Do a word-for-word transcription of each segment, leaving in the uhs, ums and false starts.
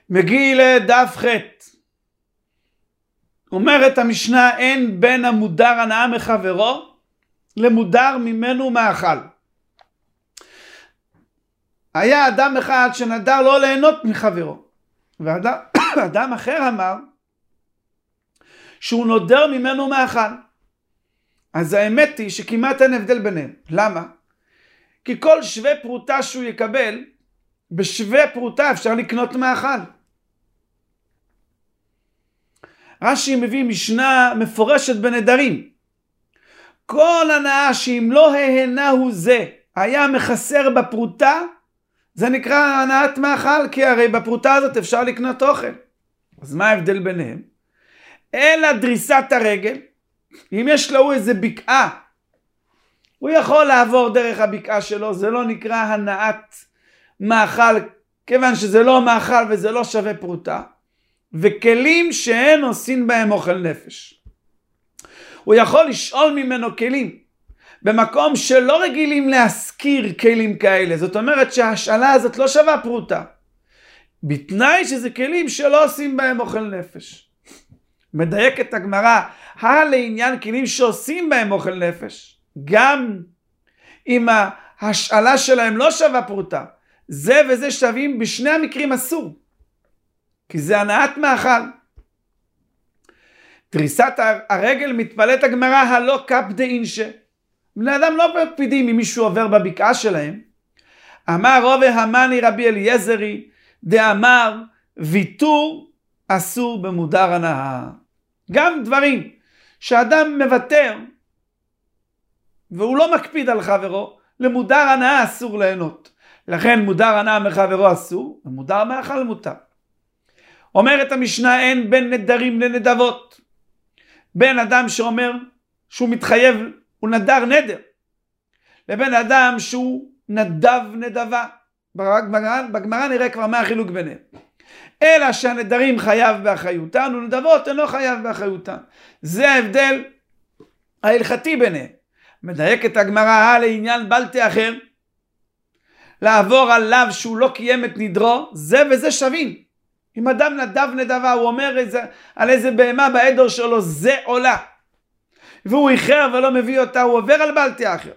מגיע לדף ח'. אומרת המשנה, אין בין המודר הנאה מחברו למודר ממנו מאכל. היה אדם אחד שנדר לא ליהנות מחברו, ואדם אחר אמר שהוא נודר ממנו מאכל. אז האמת היא שכמעט אין הבדל ביניהם. למה? כי כל שווה פרוטה שהוא יקבל, בשווה פרוטה אפשר לקנות מאכל. רש"י מביא משנה מפורשת בנדרים. כל הנאה שאם לא ההנה הוא זה, היה מחסר בפרוטה, זה נקרא הנאת מאכל, כי הרי בפרוטה הזאת אפשר לקנות אוכל. אז מה ההבדל ביניהם? אלא דריסת הרגל. אם יש לו איזה בקעה, הוא יכול לעבור דרך הבקעה שלו, זה לא נקרא הנאת מאכל, כיוון שזה לא מאכל וזה לא שווה פרוטה. וכלים שאין עושים בהם אוכל נפש. הוא יכול לשאול ממנו כלים, במקום שלא רגילים להזכיר כלים כאלה. זאת אומרת שההשאלה הזאת לא שווה פרוטה. בתנאי שזה כלים שלא עושים בהם אוכל נפש. מדייקת הגמרא, לעניין כלים שעושים בהם אוכל נפש, גם אם ההשאלה שלהם לא שווה פרוטה, זה וזה שווים, בשני המקרים אסור. כי זה הנאת מאכל. דריסת הרגל מתפלאת הגמרא, הלא קפ דאינשה. בני אדם לא מקפידים אם מישהו עובר בבקעה שלהם. אמר רובה המני רבי אליעזרי, דאמר ויתור אסור במודר הנאה. גם דברים שאדם מוותר והוא לא מקפיד על חברו, למודר הנאה אסור ליהנות. לכן מודר הנאה מחברו אסור, ומודר מאכל מותר. אומרת המשנה, אין בין נדרים לנדבות. בין אדם שאומר שהוא מתחייב, הוא נדר נדר, לבין אדם שהוא נדב נדבה. בגמרא נראה כבר מה החילוק ביניהם. אלא שהנדרים חייב באחריותן, ונדבות אינו חייב באחריותן. זה ההבדל ההלכתי ביניהם. מדייקת הגמרא לעניין בלתי אחר, לעבור עליו שהוא לא קיים את נדרו, זה וזה שווים. אם אדם נדב נדבה, הוא אומר איזה, על איזה בהמה בעדר שלו, זה עולה. והוא איחר ולא מביא אותה, הוא עובר על בלתי אחר.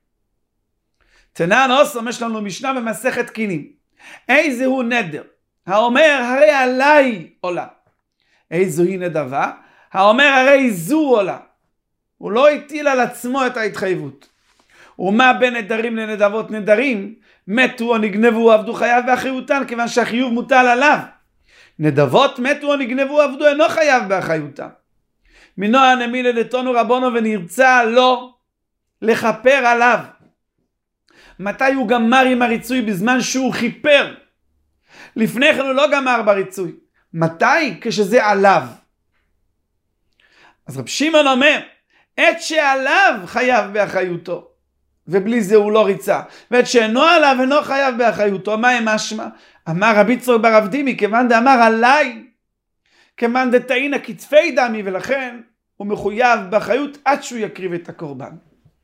תנן אוסום, יש לנו משנה במסכת קינים. איזה הוא נדר? האומר הרי עליי עולה. איזו היא נדבה? האומר הרי זו עולה. הוא לא הטיל על עצמו את ההתחייבות. ומה בין נדרים לנדבות? נדרים מתו או נגנבו או עבדו חייב באחריותן, כיוון שהחיוב מוטל עליו. נדבות מתו או נגנבו או עבדו אינו חייב באחריותן. מנוע נמילה דתונו רבונו, ונרצה לו לכפר עליו. מתי הוא גמר עם הריצוי? בזמן שהוא חיפר. לפני כן הוא לא גמר בריצוי. מתי? כשזה עליו. אז רב שמעון אומר, את שעליו חייב באחריותו, ובלי זה הוא לא ריצה. ואת שאינו עליו אינו חייב באחריותו. מה הם משמע? אמר רבי יצחק בר אבדי, מכיוון דאמר עליי, כמאן דתאינא כתפי דמי, ולכן הוא מחויב באחריות עד שהוא יקריב את הקורבן.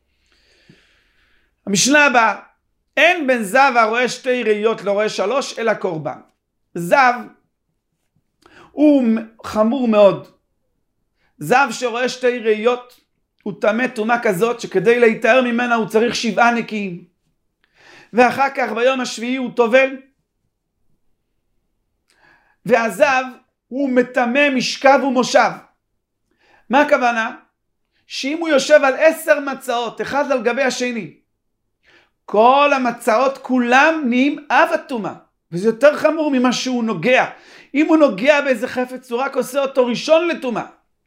המשנה הבאה, אין בין זב הרואה שתי ראיות לא רואה שלוש, אלא קורבן. זב הוא חמור מאוד. זב שרואה שתי ראיות הוא טמא טומאה כזאת שכדי להיטהר ממנה הוא צריך שבעה נקיים. ואחר כך ביום השביעי הוא טובל. והזב הוא מטמא משכב ומושב. מה הכוונה? שאם הוא יושב על עשר מצעות, אחד על גבי השני, כל המצעות כולם נהיים אב הטומאה. וזה יותר חמור ממה שהוא נוגע. אם הוא נוגע באיזה חפץ, הוא רק עושה אותו ראשון לטומאה.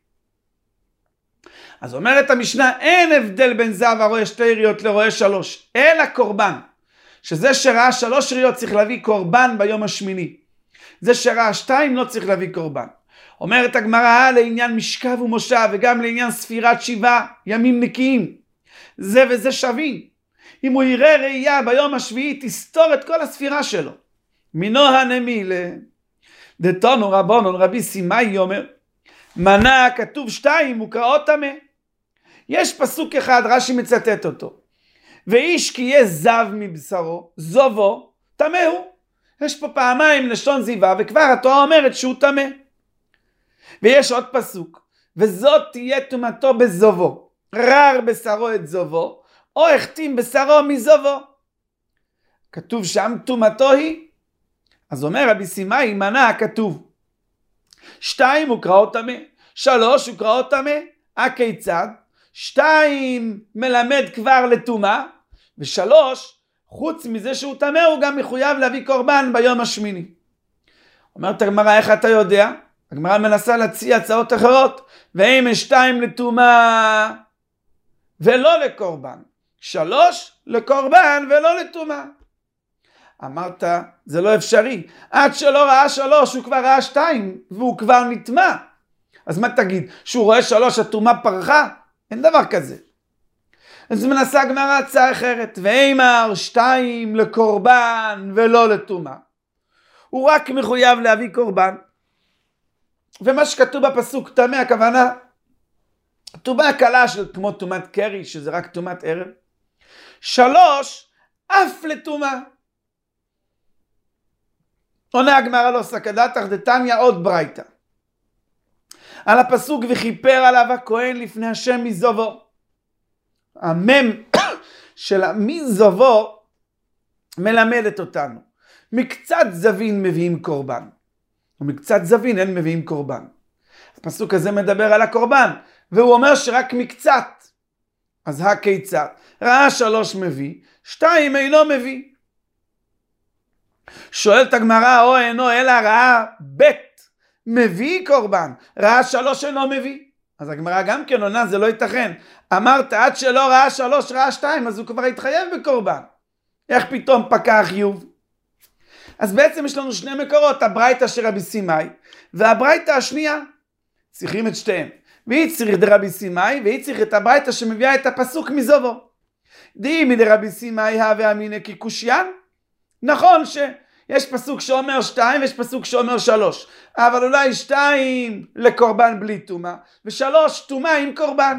אז אומרת המשנה, אין הבדל בין זב הרואה שתי ראיות לרואה שלוש, אלא קורבן. שזה שראה שלוש ראיות צריך להביא קורבן ביום השמיני. זה שראה שתיים לא צריך להביא קורבן. אומרת הגמרא, לעניין משכב ומושב וגם לעניין ספירת שבעה ימים נקיים, זה וזה שווים. אם הוא יראה ראייה ביום השביעי, תסתור את כל הספירה שלו. מינו הנמילה דתונו רבונון רבי סימאי אומר, מנה כתוב שתיים וקראות טמא. יש פסוק אחד, רש"י מצטט אותו, ואיש כי יהיה זב מבשרו, זובו טמא הוא. יש פה פעמיים לשון זיווה, וכבר התורה אומרת שהוא טמא. ויש עוד פסוק, וזאת תהיה טומאתו בזובו, רר בשרו את זובו, או החתים בשרו מזובו. כתוב שם טומאתו היא. אז אומר רבי סימאי, מנה הכתוב. שתיים הוא קראו טמא, שלוש הוא קראו טמא, הכיצד? שתיים מלמד כבר לטומאה, ושלוש, חוץ מזה שהוא טמא, הוא גם מחויב להביא קורבן ביום השמיני. אומרת הגמרא, איך אתה יודע? הגמרא מנסה להציע הצעות אחרות, ואם יש שתיים לטומאה ולא לקורבן, שלוש לקורבן ולא לטומאה. אמרת, זה לא אפשרי. עד שלא ראה שלוש, הוא כבר ראה שתיים, והוא כבר נטמא. אז מה תגיד? שהוא רואה שלוש, הטומאה פרחה? אין דבר כזה. אז מנסה הגמרא הצעה אחרת, ואימר שתיים לקורבן ולא לטומאה. הוא רק מחויב להביא קורבן. ומה שכתוב בפסוק טמא, הכוונה, טומאה קלה של כמו טומאת קרי, שזה רק טומאת ערב. שלוש, אף לטומאה. עונה הגמרא לא סקדתך דתניא עוד ברייתא. על הפסוק וכיפר עליו הכהן לפני השם מזובו. המם של מזובו מלמדת אותנו. מקצת זבין מביאים קורבן. ומקצת זבין אין מביאים קורבן. הפסוק הזה מדבר על הקורבן. והוא אומר שרק מקצת. אז הכיצד? ראה שלוש מביא, שתיים אינו מביא. שואלת הגמרא, או אינו אלא ראה בית מביא קורבן, ראה שלוש אינו מביא. אז הגמרא גם כן עונה, זה לא ייתכן. אמרת עד שלא ראה שלוש ראה שתיים, אז הוא כבר התחייב בקורבן. איך פתאום פקע החיוב? אז בעצם יש לנו שני מקורות, הברייתא של רבי סימאי והברייתא השנייה. צריכים את שתיהם. והיא צריך דרבי סימאי והיא צריך את הברייתא שמביאה את הפסוק מזובו. דאמרי דרבי סימאי הווה אמינא כקושיין. נכון שיש פסוק שאומר שתיים ויש פסוק שאומר שלוש, אבל אולי שתיים לקורבן בלי טומאה ושלוש טומאה עם קורבן.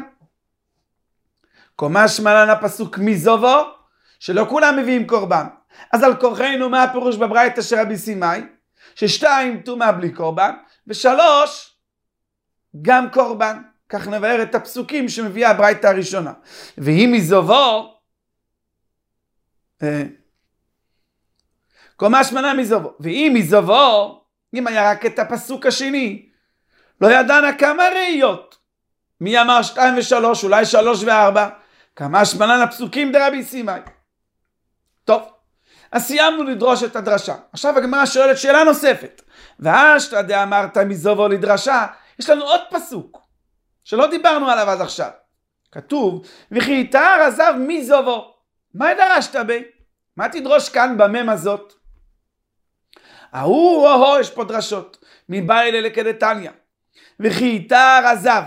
קומה שמלן הפסוק מזובו, שלא כולם מביאים קורבן. אז על כורחנו מה הפירוש בברייתא של רבי סימאי? ששתיים טומאה בלי קורבן ושלוש גם קורבן. כך נבהר את הפסוקים שמביאה הברייתא הראשונה. והיא מזובו, אה, קומה שמנה מזובו. והיא מזובו, אם היה רק את הפסוק השני, לא ידענה כמה ראיות. מי אמר שתיים ושלוש, אולי שלוש וארבע. כמה שמנה לפסוקים דרבי סימאי. טוב, אז סיימנו לדרוש את הדרשה. עכשיו הגמרא שואלת שאלה נוספת. ואשתא דאמרת מזובו לדרשה, יש לנו עוד פסוק, שלא דיברנו עליו עד עכשיו. כתוב, וכי יתאר עזב מזובו. מה דרשת בי? מה תדרוש כאן במם הזאת? ההוא, או, יש פה דרשות. מבעילה לכדתניא. וכי יתאר עזב.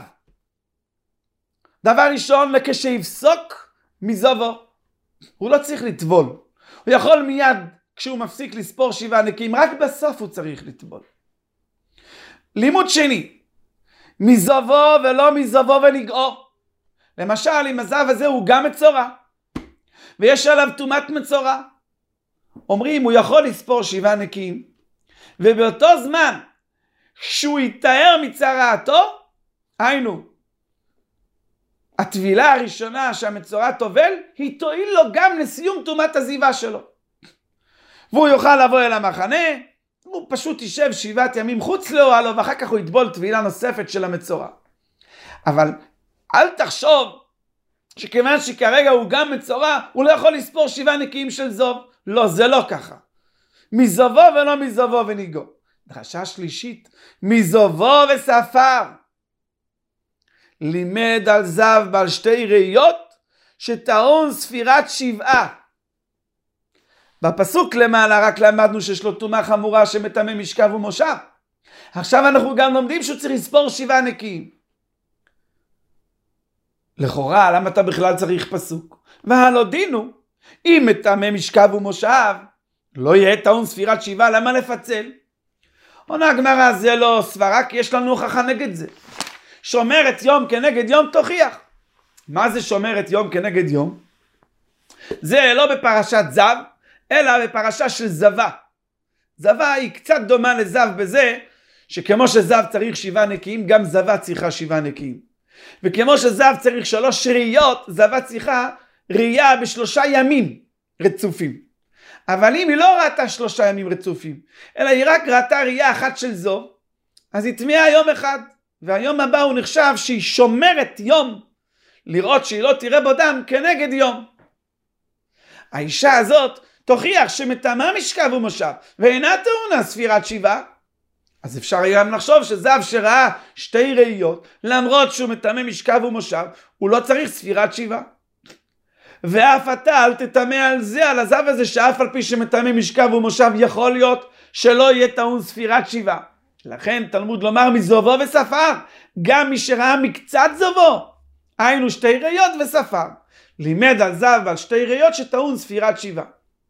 דבר ראשון, כשיפסוק מזובו. הוא לא צריך לטבול. הוא יכול מיד, כשהוא מפסיק לספור שבעה נקיים, רק בסוף הוא צריך לטבול. לימוד שני. מזובו ולא מזובו ונגעו. למשל, אם הזב הזה הוא גם מצורע, ויש עליו טומאת מצורע, אומרים, הוא יכול לספור שבעה נקיים, ובאותו זמן, כשהוא יתאר מצרעתו, היינו, הטבילה הראשונה שהמצורע טובל, היא תועיל לו גם לסיום טומאת הזיווה שלו. והוא יוכל לבוא אל המחנה, הוא פשוט יישב שבעת ימים חוץ לאוהלו, ואחר כך הוא יטבול טבילה נוספת של המצורע. אבל אל תחשוב שכיוון שכרגע הוא גם מצורע, הוא לא יכול לספור שבעה נקיים של זוב. לא, זה לא ככה. מזובו ולא מזובו וניגו. דרשה שלישית, מזובו וספר. לימד על זב בעל שתי ראיות, שטעון ספירת שבעה. בפסוק למעלה רק למדנו שיש לו טומאה חמורה שמטמא משכב ומושב. עכשיו אנחנו גם לומדים שהוא צריך לספור שבעה נקיים. לכאורה, למה אתה בכלל צריך פסוק? והלא דינו, אם מטמא משכב ומושב, לא יהיה טעון ספירת שבעה, למה לפצל? עונה הגמרא, זה לא סברה, כי יש לנו הוכחה נגד זה. שומרת יום כנגד יום תוכיח. מה זה שומרת יום כנגד יום? זה לא בפרשת זב, אלא בפרשה של זבה. זבה היא קצת דומה לזב בזה, שכמו שזב צריך שבעה נקיים, גם זבה צריכה שבעה נקיים. וכמו שזב צריך שלוש ראיות, זבה צריכה ראייה בשלושה ימים רצופים. אבל אם היא לא ראתה שלושה ימים רצופים, אלא היא רק ראתה ראייה אחת של זו, אז היא תמיעה יום אחד, והיום הבא הוא נחשב שהיא שומרת יום, לראות שהיא לא תראה בו דם כנגד יום. האישה הזאת תוכיח שמטמא משכב ומושב, ואינה טעונה ספירת שבעה. אז אפשר גם לחשוב שזב שראה שתי ראיות, למרות שהוא מטמא משכב ומושב, הוא לא צריך ספירת שבעה. ואף אתה אל תטמא על זה, על הזב הזה, שאף על פי שמטמא משכב ומושב יכול להיות שלא יהיה טעון ספירת שבעה. לכן תלמוד לומר מזובו וספר, גם מי שראה מקצת זובו, היינו שתי ראיות וספר, לימד על זב ועל שתי ראיות שטעון ספירת שבעה.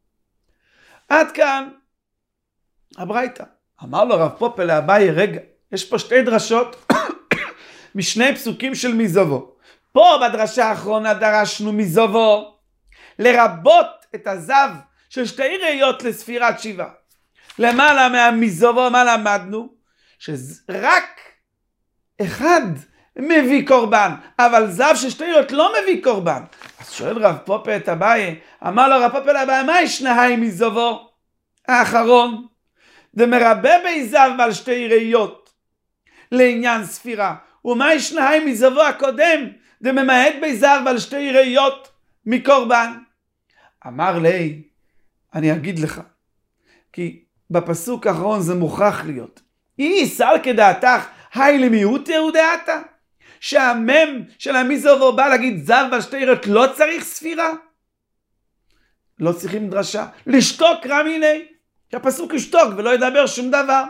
עד כאן הברייתא. אמר לו רב פופל לאביי, רגע, יש פה שתי דרשות משני פסוקים של מזובו. פה בדרשה האחרונה דרשנו מזובו לרבות את הזב של שתי ראיות לספירת שבעה. למעלה מהמזובו מה למדנו? שרק אחד מביא קורבן, אבל זב של שתי ראיות לא מביא קורבן. אז שואל רב פופל את אביי, אמר לו רב פופל לאביי, מה ישנהי מזובו האחרון? דמרבה בי זב ועל שתי ראיות לעניין ספירה, ומה ישנהי מזובו הקודם דממעט בי זב ועל שתי ראיות מקורבן? אמר לי, אני אגיד לך, כי בפסוק האחרון זה מוכרח להיות. אי סל כדעתך, היי למיעוט יהודעתה, שהמם של המזובו בא להגיד זב ועל שתי ראיות לא צריך ספירה? לא צריכים דרשה, לשתוק רע מיני, שהפסוק ישתוק ולא ידבר שום דבר.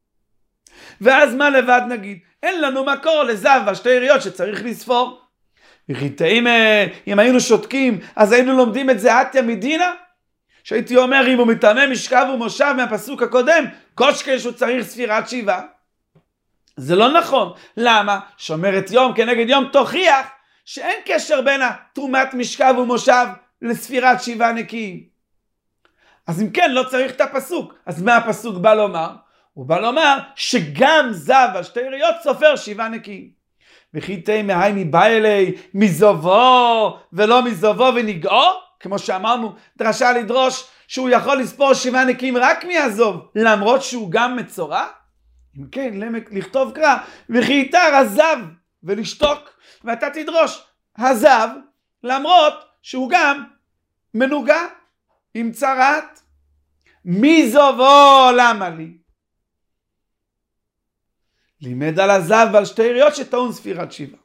ואז מה לבד נגיד? אין לנו מקור לזב ועל שתי ראיות שצריך לספור. אם, אם היינו שותקים, אז היינו לומדים את זה עתיה מדינה, שהייתי אומר אם הוא מטמא משכב ומושב מהפסוק הקודם, קושקל שהוא צריך ספירת שבעה. זה לא נכון. למה? שומרת יום כנגד יום תוכיח שאין קשר בין תרומת משכב ומושב לספירת שבעה נקיים. אז אם כן לא צריך את הפסוק. אז מה הפסוק בא לומר? הוא בא לומר שגם זב על שתי ראיות סופר שבעה נקיים. וכי תימא היימי בא אלי מזובו ולא מזובו ונגעו, כמו שאמרנו, דרשה לדרוש שהוא יכול לספור שבעה נקיים רק מהזוב, למרות שהוא גם מצורע? אם כן, לכתוב קרא, וכי יתר הזב ולשתוק, ואתה תדרוש הזב, למרות שהוא גם מנוגע עם צרעת. מזובו למה לי? לימד על הזב ועל שתי ראיות שטעון ספירת שבעה.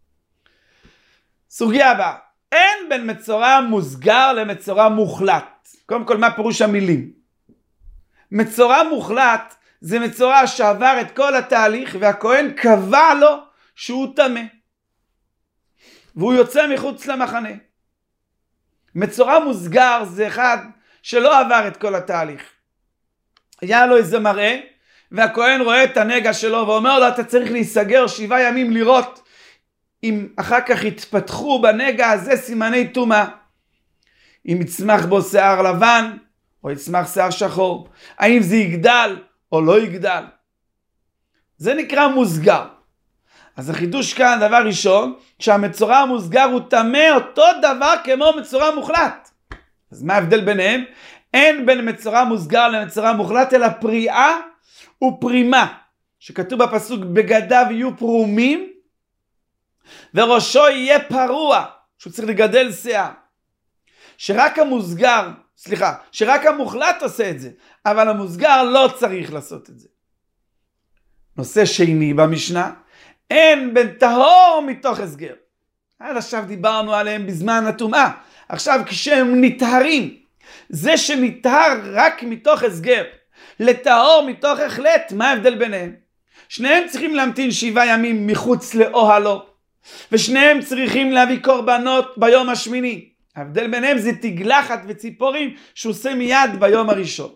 סוגיה הבאה, אין בין מצורע מוסגר למצורע מוחלט. קודם כל, מה פירוש המילים? מצורע מוחלט זה מצורע שעבר את כל התהליך והכהן קבע לו שהוא טמא, והוא יוצא מחוץ למחנה. מצורע מוסגר זה אחד שלא עבר את כל התהליך. היה לו איזה מראה, והכהן רואה את הנגע שלו ואומר לו, אתה צריך להיסגר שבעה ימים לראות אם אחר כך יתפתחו בנגע הזה סימני טומאה. אם יצמח בו שיער לבן או יצמח שיער שחור, האם זה יגדל או לא יגדל. זה נקרא מוסגר. אז החידוש כאן, דבר ראשון, שהמצורע המוסגר הוא טמא אותו דבר כמו מצורע מוחלט. אז מה ההבדל ביניהם? אין בין מצורע מוסגר למצורע מוחלט אלא פריאה ופרימה, שכתוב בפסוק בגדיו יהיו פרומים וראשו יהיה פרוע, שהוא צריך לגדל שיער. שרק המוסגר, סליחה, שרק המוחלט עושה את זה, אבל המוסגר לא צריך לעשות את זה. נושא שני במשנה, אין בין טהור מתוך הסגר. עד עכשיו דיברנו עליהם בזמן הטומאה, עכשיו כשהם נטהרים, זה שנטהר רק מתוך הסגר לטהור מתוך החלט, מה ההבדל ביניהם? שניהם צריכים להמתין שבעה ימים מחוץ לאוהלו, ושניהם צריכים להביא קורבנות ביום השמיני. ההבדל ביניהם זה תגלחת וציפורים שהוא עושה מיד ביום הראשון.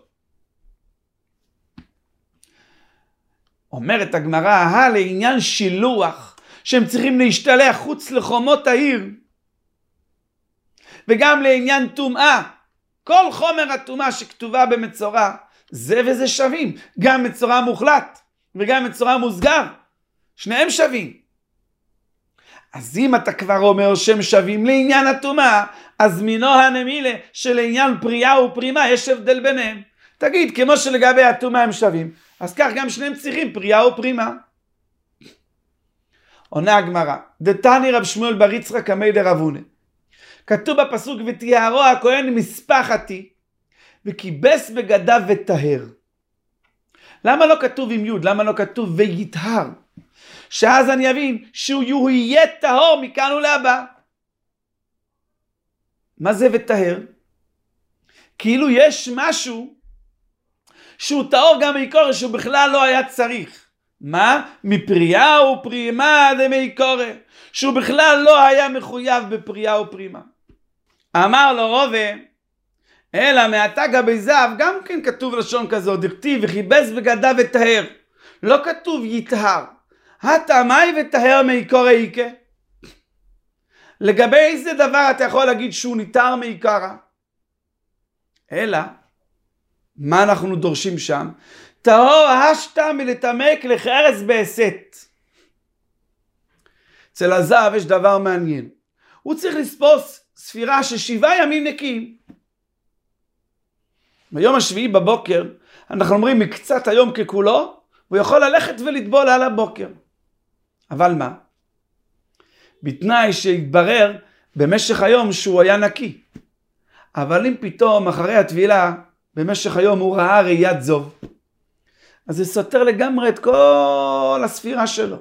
אומרת הגמרא, לעניין שילוח, שהם צריכים להשתלח חוץ לחומות העיר, וגם לעניין טומאה, כל חומר הטומאה שכתובה במצורע, זה וזה שווים, גם מצורע מוחלט וגם מצורע מוסגר, שניהם שווים. אז אם אתה כבר אומר שהם שווים לעניין הטומאה, אז מינו הנמילה שלעניין פריאה ופרימה יש הבדל ביניהם. תגיד, כמו שלגבי הטומאה הם שווים, אז כך גם שניהם צריכים פריאה ופרימה. עונה הגמרא, דתני רב שמואל בר יצחק קמי דרב הונא. כתוב בפסוק ותיארו הכהן מספחתי וכיבס בגדיו וטהר. למה לא כתוב עם יוד? למה לא כתוב ויטהר? שאז אני אבין שהוא יהיה טהור מכאן ולהבא. מה זה וטהר? כאילו יש משהו שהוא טהור גם מעיקורא שהוא בכלל לא היה צריך. מה? מפריאה ופרימה דמעיקורא, שהוא בכלל לא היה מחויב בפריאה ופרימה. אמר לו רובה, אלא מעתה גבי זהב, גם כן כתוב לשון כזו, דכתיב וכיבס בגדיו וטהר. לא כתוב יטהר. הטעמי וטהר מעיקורא איקה. לגבי איזה דבר אתה יכול להגיד שהוא ניטר מעיקרא? אלא, מה אנחנו דורשים שם? טהור השתא מלטמא כלחרס בהסת. אצל הזהב יש דבר מעניין. הוא צריך לספוס ספירה של שבעה ימים נקיים. ביום השביעי בבוקר, אנחנו אומרים מקצת היום ככולו, הוא יכול ללכת ולטבול על הבוקר. אבל מה? בתנאי שהתברר במשך היום שהוא היה נקי. אבל אם פתאום אחרי הטבילה, במשך היום הוא ראה ראיית זוב, אז זה סותר לגמרי את כל הספירה שלו.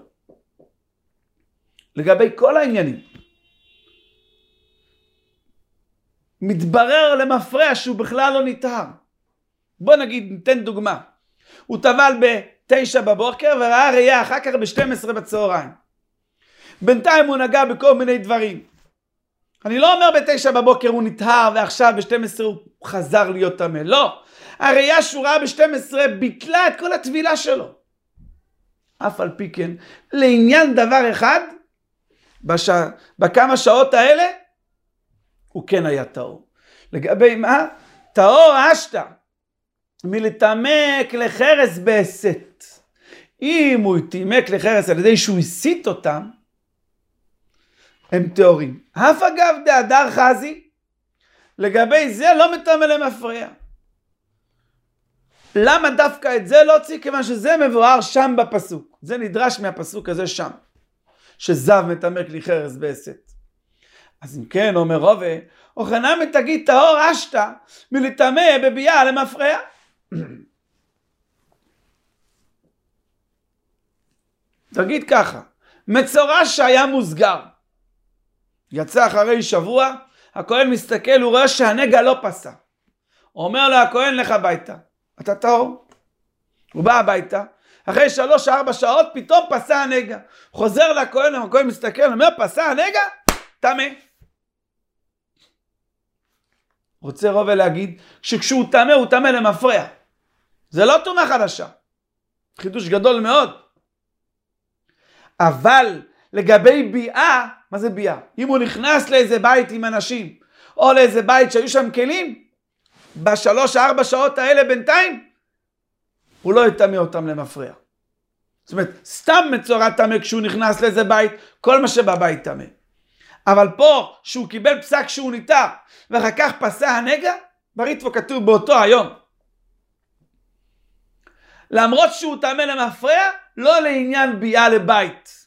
לגבי כל העניינים. מתברר למפרע שהוא בכלל לא ניטהר. בוא נגיד, ניתן דוגמה. הוא טבל בתשע בבוקר וראה ראייה אחר כך ב-שתים עשרה בצהריים. בינתיים הוא נגע בכל מיני דברים. אני לא אומר בתשע בבוקר הוא נטהר ועכשיו ב-שתים עשרה הוא חזר להיות טמא. לא. הראייה שהוא ראה ב-שתים עשרה ביטלה את כל הטבילה שלו. אף על פי כן, לעניין דבר אחד, בש... בכמה שעות האלה, הוא כן היה טהור. לגבי מה? טהור השתא מלטמא כלחרס בהסת. אם הוא יטמא כלחרס על ידי שהוא הסית אותם, הם טהורים. אף אגב דהדר חזי, לגבי זה לא מטמא למפרע. למה דווקא את זה לא הוציא? כיוון שזה מבואר שם בפסוק. זה נדרש מהפסוק הזה שם. שזב מטמא כלי חרס בהסת. אז אם כן, אומר רובה, אוכנם תגיד טהור השתא מלטמא בביאה למפרע. תגיד ככה, מצורע שהיה מוסגר. יצא אחרי שבוע, הכהן מסתכל, הוא רואה שהנגע לא פסה. אומר לו הכהן, לך הביתה. אתה טהור. הוא בא הביתה, אחרי שלוש ארבע שעות פתאום פסה הנגע. חוזר לכהן, הכהן מסתכל, אומר, פסה הנגע? טמא. רוצה רובה להגיד, שכשהוא טמא, הוא טמא למפרע. זה לא טומאה חדשה. חידוש גדול מאוד. אבל לגבי ביאה, מה זה ביאה? אם הוא נכנס לאיזה בית עם אנשים, או לאיזה בית שהיו שם כלים, בשלוש ארבע שעות האלה בינתיים, הוא לא יטמא אותם למפרע. זאת אומרת, סתם מצורע טמא כשהוא נכנס לאיזה בית, כל מה שבבית טמא. אבל פה, שהוא קיבל פסק שהוא ניטר, ואחר כך פסה הנגע, בריטב"א כתוב באותו היום. למרות שהוא טמא למפרע, לא לעניין ביאה לבית.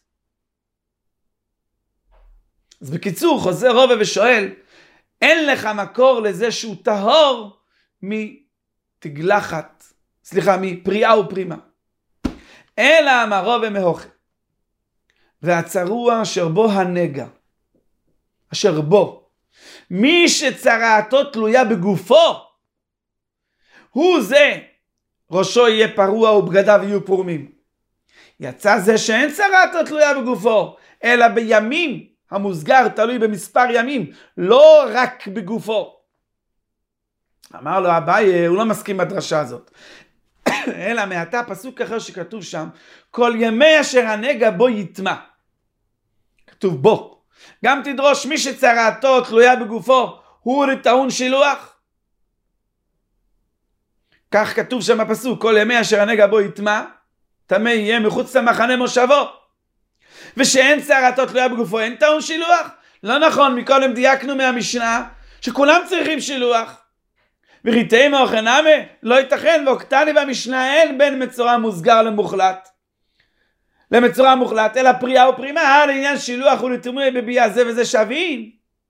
אז בקיצור, חוזר רובה ושואל, אין לך מקור לזה שהוא טהור מתגלחת, סליחה, מפריאה ופרימה. אלא אמר רובה מהוכי, והצרוע אשר בו הנגע, אשר בו, מי שצרעתו תלויה בגופו, הוא זה, ראשו יהיה פרוע ובגדיו יהיו פרומים. יצא זה שאין צרעתו תלויה בגופו, אלא בימים, המוסגר תלוי במספר ימים, לא רק בגופו. אמר לו אביי, הוא לא מסכים בדרשה הזאת. אלא מעתה פסוק אחר שכתוב שם, כל ימי אשר הנגע בו יטמא. כתוב בו. גם תדרוש מי שצרעתו תלויה בגופו, הוא לטעון שילוח. כך כתוב שם בפסוק, כל ימי אשר הנגע בו יטמע, טמא יהיה מחוץ למחנה מושבו. ושאין שערתו תלויה בגופו, אין טעון שילוח? לא נכון, מקודם דייקנו מהמשנה, שכולם צריכים שילוח. וריטי מאוכנמה, לא ייתכן, ואוקטני במשנה אין בין מצורע מוסגר למוחלט. למצורע מוחלט, אלא פריאה ופרימה, לעניין שילוח ולתמוי בביאה זה וזה שווים.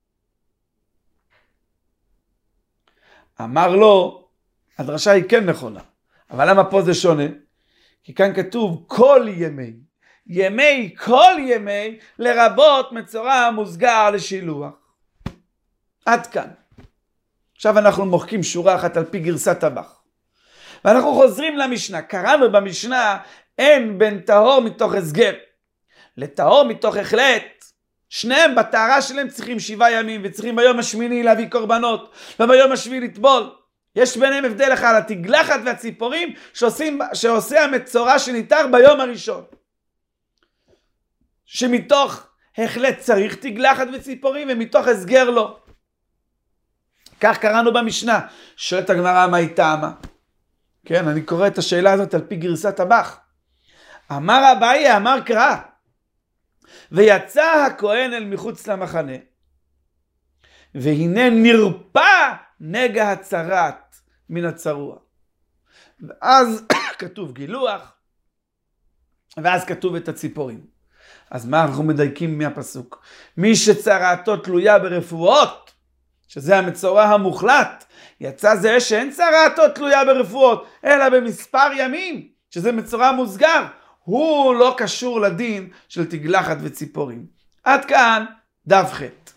אמר לו, הדרשה היא כן נכונה, אבל למה פה זה שונה? כי כאן כתוב כל ימי, ימי כל ימי, לרבות מצורע מוסגר לשילוח. עד כאן. עכשיו אנחנו מוחקים שורה אחת על פי גרסת הבח. ואנחנו חוזרים למשנה. קראנו במשנה, אין בין טהור מתוך הסגר לטהור מתוך החלט. שניהם בטהרה שלהם צריכים שבעה ימים, וצריכים ביום השמיני להביא קורבנות, וביום השביעי לטבול. יש ביניהם הבדל אחד, התגלחת והציפורים שעושים, שעושה המצורע שניתר ביום הראשון. שמתוך החלט צריך תגלחת וציפורים, ומתוך הסגר לא. כך קראנו במשנה. שואלת הגמרא מה היא טעמה? כן, אני קורא את השאלה הזאת על פי גרסת הבח. אמר אביי, אמר קרא, ויצא הכהן אל מחוץ למחנה, והנה נרפא נגע הצרת מן הצרוע. ואז כתוב גילוח, ואז כתוב את הציפורים. אז מה אנחנו מדייקים מהפסוק? מי שצרעתו תלויה ברפואות, שזה המצורע המוחלט, יצא זה שאין צרעתו תלויה ברפואות, אלא במספר ימים, שזה מצורע מוסגר, הוא לא קשור לדין של תגלחת וציפורים. עד כאן דף ח'.